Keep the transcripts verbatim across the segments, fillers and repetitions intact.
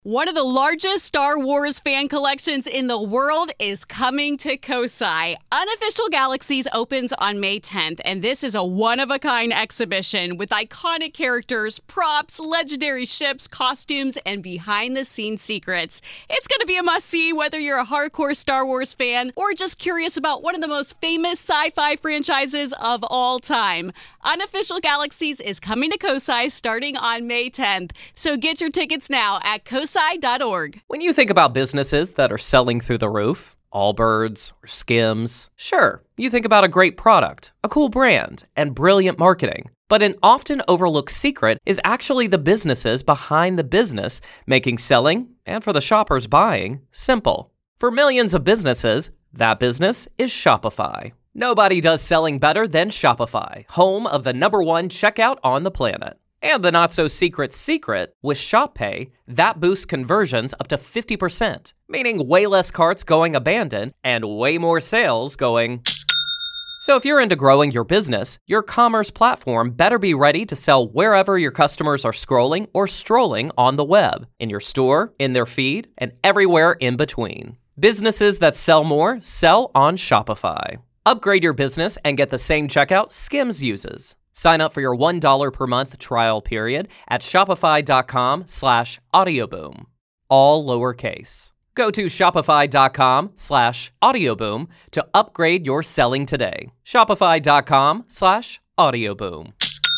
One of the largest Star Wars fan collections in the world is coming to Kosai. Unofficial Galaxies opens on May tenth, and this is a one-of-a-kind exhibition with iconic characters, props, legendary ships, costumes, and behind-the-scenes secrets. It's going to be a must-see whether you're a hardcore Star Wars fan or just curious about one of the most famous sci-fi franchises of all time. Unofficial Galaxies is coming to Kosai starting on May tenth, so get your tickets now at kosai dot org. When you think about businesses that are selling through the roof, Allbirds or Skims, sure, you think about a great product, a cool brand, and brilliant marketing. But an often overlooked secret is actually the businesses behind the business, making selling, and for the shoppers buying, simple. For millions of businesses, that business is Shopify. Nobody does selling better than Shopify, home of the number one checkout on the planet. And the not-so-secret secret, with Shop Pay, that boosts conversions up to fifty percent, meaning way less carts going abandoned and way more sales going... So if you're into growing your business, your commerce platform better be ready to sell wherever your customers are scrolling or strolling on the web, in your store, in their feed, and everywhere in between. Businesses that sell more sell on Shopify. Upgrade your business and get the same checkout Skims uses. Sign up for your one dollar per month trial period at shopify.com slash audioboom. All lowercase. Go to shopify.com slash audioboom to upgrade your selling today. Shopify.com slash audioboom.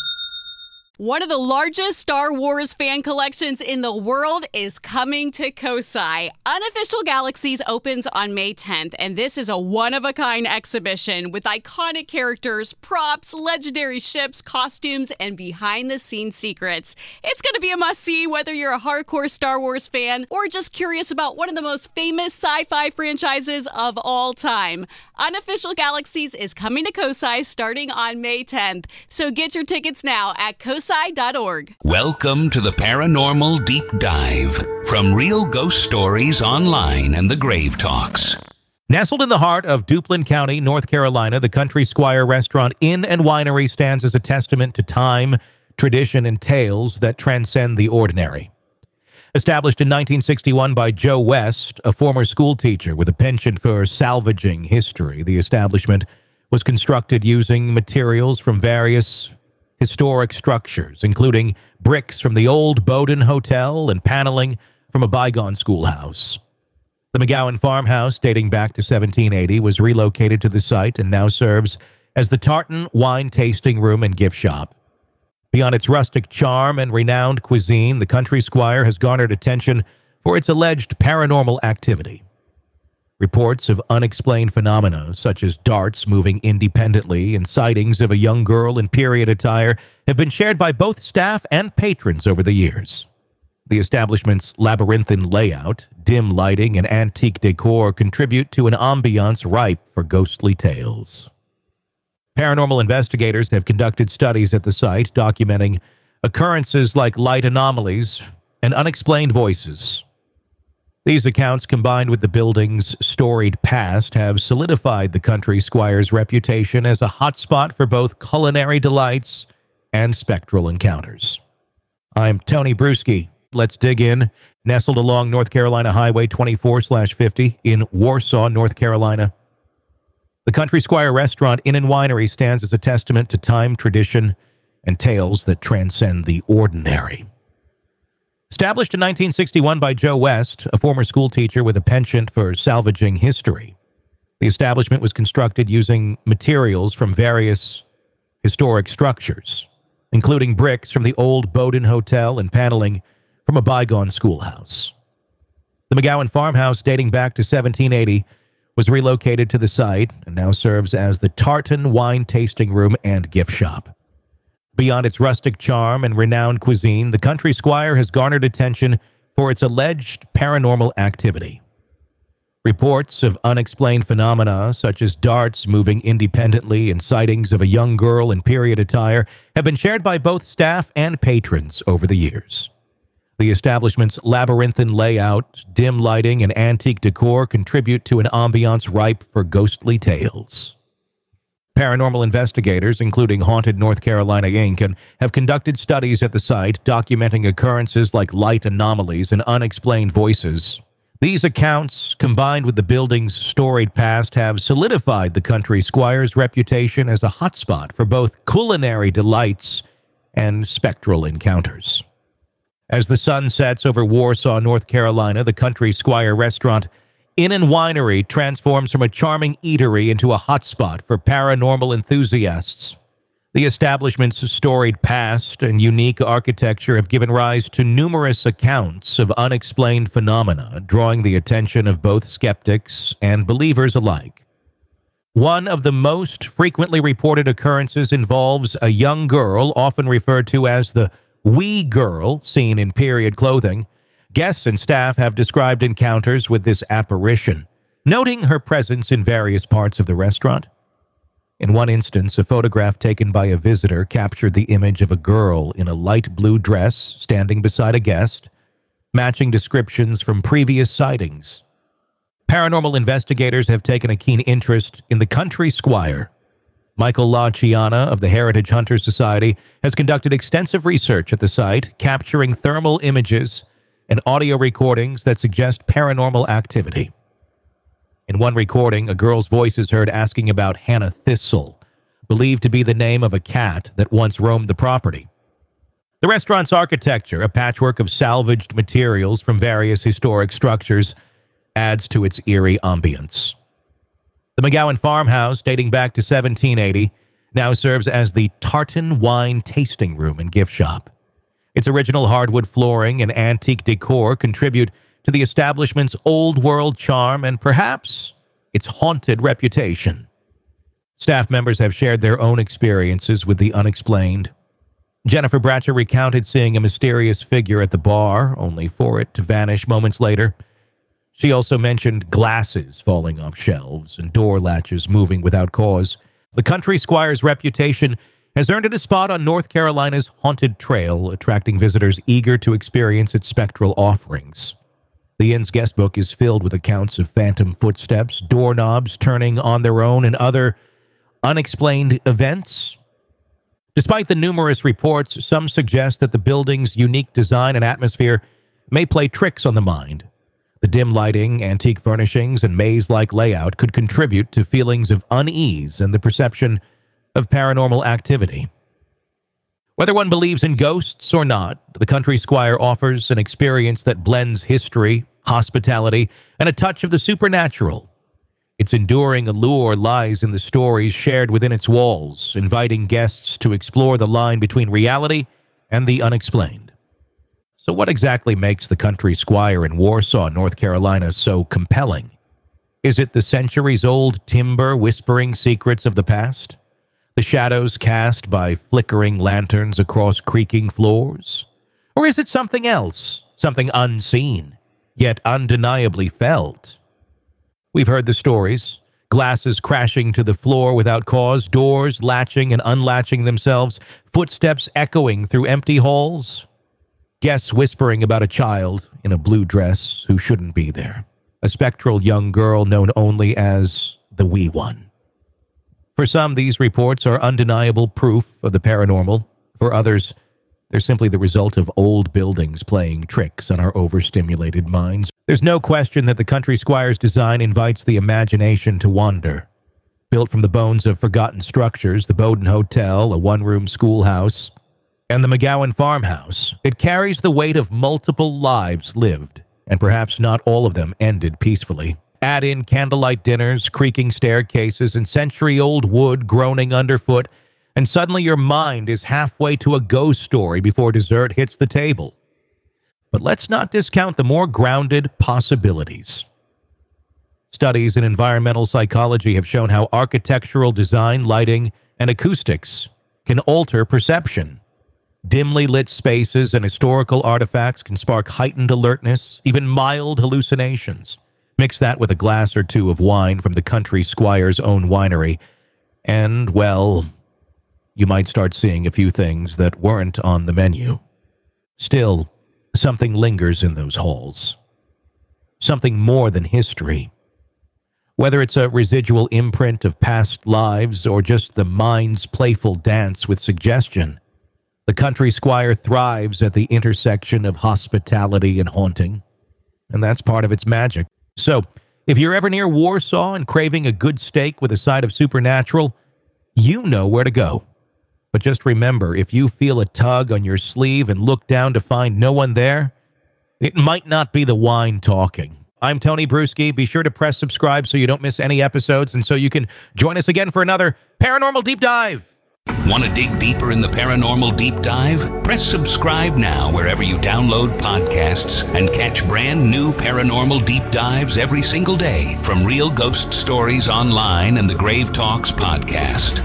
One of the largest Star Wars fan collections in the world is coming to Kosai. Unofficial Galaxies opens on May tenth, and this is a one-of-a-kind exhibition with iconic characters, props, legendary ships, costumes, and behind-the-scenes secrets. It's going to be a must-see whether you're a hardcore Star Wars fan or just curious about one of the most famous sci-fi franchises of all time. Unofficial Galaxies is coming to Kosai starting on May tenth, so get your tickets now at kosai dot org. Welcome to the Paranormal Deep Dive from Real Ghost Stories Online and the Grave Talks. Nestled in the heart of Duplin County, North Carolina, the Country Squire Restaurant Inn and Winery stands as a testament to time, tradition, and tales that transcend the ordinary. Established in nineteen sixty-one by Joe West, a former school teacher with a penchant for salvaging history, the establishment was constructed using materials from various historic structures, including bricks from the old Bowden Hotel and paneling from a bygone schoolhouse. The McGowan farmhouse, dating back to seventeen eighty, was relocated to the site and now serves as the Tartan Wine Tasting Room and Gift Shop. Beyond its rustic charm and renowned cuisine, the Country Squire has garnered attention for its alleged paranormal activity. Reports of unexplained phenomena, such as darts moving independently and sightings of a young girl in period attire, have been shared by both staff and patrons over the years. The establishment's labyrinthine layout, dim lighting, and antique decor contribute to an ambiance ripe for ghostly tales. Paranormal investigators have conducted studies at the site documenting occurrences like light anomalies and unexplained voices. These accounts, combined with the building's storied past, have solidified the Country Squire's reputation as a hotspot for both culinary delights and spectral encounters. I'm Tony Bruschi. Let's dig in. Nestled along North Carolina Highway twenty-four fifty in Warsaw, North Carolina, the Country Squire Restaurant Inn and Winery stands as a testament to time, tradition, and tales that transcend the ordinary. Established in nineteen sixty-one by Joe West, a former school teacher with a penchant for salvaging history, the establishment was constructed using materials from various historic structures, including bricks from the old Bowden Hotel and paneling from a bygone schoolhouse. The McGowan farmhouse, dating back to seventeen eighty, was relocated to the site and now serves as the Tartan Wine Tasting Room and Gift Shop. Beyond its rustic charm and renowned cuisine, the Country Squire has garnered attention for its alleged paranormal activity. Reports of unexplained phenomena, such as darts moving independently and sightings of a young girl in period attire, have been shared by both staff and patrons over the years. The establishment's labyrinthine layout, dim lighting, and antique decor contribute to an ambiance ripe for ghostly tales. Paranormal investigators, including Haunted North Carolina Incorporated, have conducted studies at the site documenting occurrences like light anomalies and unexplained voices. These accounts, combined with the building's storied past, have solidified the Country Squire's reputation as a hotspot for both culinary delights and spectral encounters. As the sun sets over Warsaw, North Carolina, the Country Squire restaurant Inn and Winery transforms from a charming eatery into a hotspot for paranormal enthusiasts. The establishment's storied past and unique architecture have given rise to numerous accounts of unexplained phenomena, drawing the attention of both skeptics and believers alike. One of the most frequently reported occurrences involves a young girl, often referred to as the wee girl, seen in period clothing. Guests and staff have described encounters with this apparition, noting her presence in various parts of the restaurant. In one instance, a photograph taken by a visitor captured the image of a girl in a light blue dress standing beside a guest, matching descriptions from previous sightings. Paranormal investigators have taken a keen interest in the Country Squire. Michael LaCiana of the Heritage Hunter Society has conducted extensive research at the site, capturing thermal images and audio recordings that suggest paranormal activity. In one recording, a girl's voice is heard asking about Hannah Thistle, believed to be the name of a cat that once roamed the property. The restaurant's architecture, a patchwork of salvaged materials from various historic structures, adds to its eerie ambience. The McGowan Farmhouse, dating back to seventeen eighty, now serves as the Tartan Wine Tasting Room and Gift Shop. Its original hardwood flooring and antique decor contribute to the establishment's old-world charm and perhaps its haunted reputation. Staff members have shared their own experiences with the unexplained. Jennifer Bratcher recounted seeing a mysterious figure at the bar, only for it to vanish moments later. She also mentioned glasses falling off shelves and door latches moving without cause. The Country Squire's reputation has earned it a spot on North Carolina's Haunted Trail, attracting visitors eager to experience its spectral offerings. The inn's guest book is filled with accounts of phantom footsteps, doorknobs turning on their own, and other unexplained events. Despite the numerous reports, some suggest that the building's unique design and atmosphere may play tricks on the mind. The dim lighting, antique furnishings, and maze-like layout could contribute to feelings of unease and the perception of paranormal activity. Whether one believes in ghosts or not, the Country Squire offers an experience that blends history, hospitality, and a touch of the supernatural. Its enduring allure lies in the stories shared within its walls, inviting guests to explore the line between reality and the unexplained. So what exactly makes the Country Squire in Warsaw, North Carolina, so compelling? Is it the centuries-old timber whispering secrets of the past? The shadows cast by flickering lanterns across creaking floors? Or is it something else, something unseen, yet undeniably felt? We've heard the stories, glasses crashing to the floor without cause, doors latching and unlatching themselves, footsteps echoing through empty halls, guests whispering about a child in a blue dress who shouldn't be there, a spectral young girl known only as the Wee One. For some, these reports are undeniable proof of the paranormal. For others, they're simply the result of old buildings playing tricks on our overstimulated minds. There's no question that the Country Squire's design invites the imagination to wander. Built from the bones of forgotten structures, the Bowden Hotel, a one-room schoolhouse, and the McGowan Farmhouse, it carries the weight of multiple lives lived, and perhaps not all of them ended peacefully. Add in candlelight dinners, creaking staircases, and century-old wood groaning underfoot, and suddenly your mind is halfway to a ghost story before dessert hits the table. But let's not discount the more grounded possibilities. Studies in environmental psychology have shown how architectural design, lighting, and acoustics can alter perception. Dimly lit spaces and historical artifacts can spark heightened alertness, even mild hallucinations. Mix that with a glass or two of wine from the Country Squire's own winery, and, well, you might start seeing a few things that weren't on the menu. Still, something lingers in those halls. Something more than history. Whether it's a residual imprint of past lives or just the mind's playful dance with suggestion, the Country Squire thrives at the intersection of hospitality and haunting, and that's part of its magic. So, if you're ever near Warsaw and craving a good steak with a side of supernatural, you know where to go. But just remember, if you feel a tug on your sleeve and look down to find no one there, it might not be the wine talking. I'm Tony Bruschi. Be sure to press subscribe so you don't miss any episodes and so you can join us again for another Paranormal Deep Dive. Want to dig deeper in the Paranormal Deep Dive? Press subscribe now wherever you download podcasts and catch brand new Paranormal Deep Dives every single day from Real Ghost Stories Online and the Grave Talks podcast.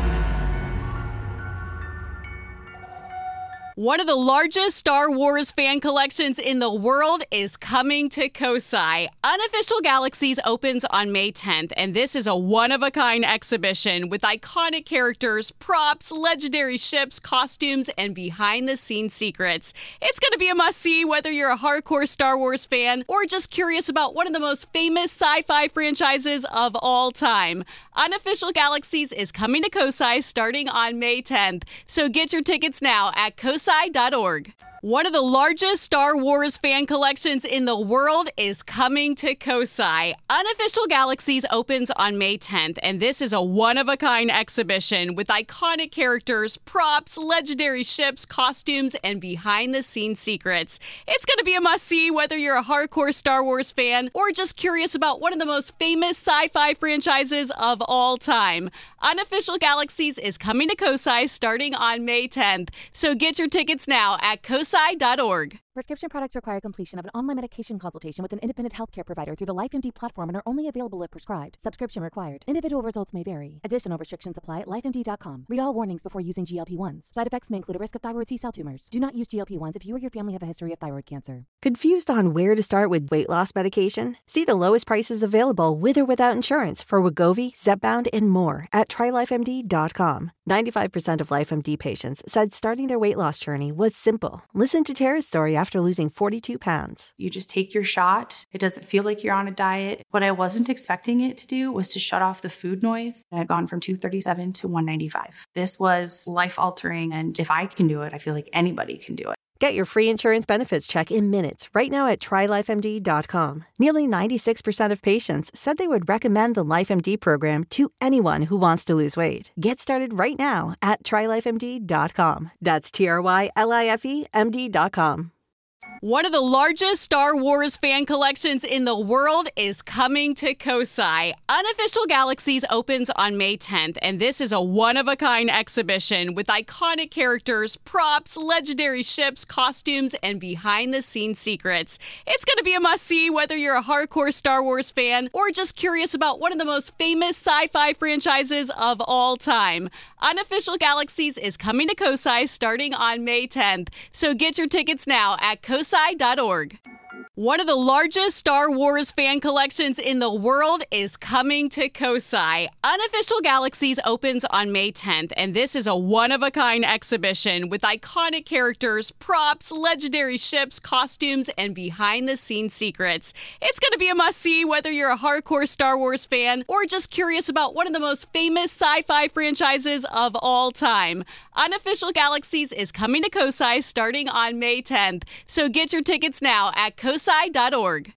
One of the largest Star Wars fan collections in the world is coming to Kosai. Unofficial Galaxies opens on May tenth, and this is a one-of-a-kind exhibition with iconic characters, props, legendary ships, costumes, and behind-the-scenes secrets. It's going to be a must-see whether you're a hardcore Star Wars fan or just curious about one of the most famous sci-fi franchises of all time. Unofficial Galaxies is coming to Kosai starting on May tenth, so get your tickets now at kosai dot org. One of the largest Star Wars fan collections in the world is coming to Kosai. Unofficial Galaxies opens on May tenth, and this is a one-of-a-kind exhibition with iconic characters, props, legendary ships, costumes, and behind-the-scenes secrets. It's going to be a must-see whether you're a hardcore Star Wars fan or just curious about one of the most famous sci-fi franchises of all time. Unofficial Galaxies is coming to Kosai starting on May tenth, so get your tickets now at kosai dot org. Prescription products require completion of an online medication consultation with an independent healthcare provider through the LifeMD platform and are only available if prescribed. Subscription required. Individual results may vary. Additional restrictions apply at life M D dot com. Read all warnings before using G L P ones. Side effects may include a risk of thyroid C-cell tumors. Do not use G L P ones if you or your family have a history of thyroid cancer. Confused on where to start with weight loss medication? See the lowest prices available with or without insurance for Wegovy, Zepbound, and more at try life M D dot com. ninety-five percent of LifeMD patients said starting their weight loss journey was simple. Listen to Tara's story after losing forty-two pounds. You just take your shot. It doesn't feel like you're on a diet. What I wasn't expecting it to do was to shut off the food noise. I had gone from two thirty-seven to one ninety-five. This was life-altering, and if I can do it, I feel like anybody can do it. Get your free insurance benefits check in minutes right now at try life M D dot com. Nearly ninety-six percent of patients said they would recommend the LifeMD program to anyone who wants to lose weight. Get started right now at try life M D dot com. That's T R Y L I F E M D dot com. One of the largest Star Wars fan collections in the world is coming to Kosai. Unofficial Galaxies opens on May tenth, and this is a one-of-a-kind exhibition with iconic characters, props, legendary ships, costumes, and behind-the-scenes secrets. It's going to be a must-see whether you're a hardcore Star Wars fan or just curious about one of the most famous sci-fi franchises of all time. Unofficial Galaxies is coming to Kosai starting on May tenth, so get your tickets now at kosai dot org. One of the largest Star Wars fan collections in the world is coming to Kosai. Unofficial Galaxies opens on May tenth, and this is a one-of-a-kind exhibition with iconic characters, props, legendary ships, costumes, and behind-the-scenes secrets. It's going to be a must-see whether you're a hardcore Star Wars fan or just curious about one of the most famous sci-fi franchises of all time. Unofficial Galaxies is coming to Kosai starting on May tenth, so get your tickets now at kosai dot org.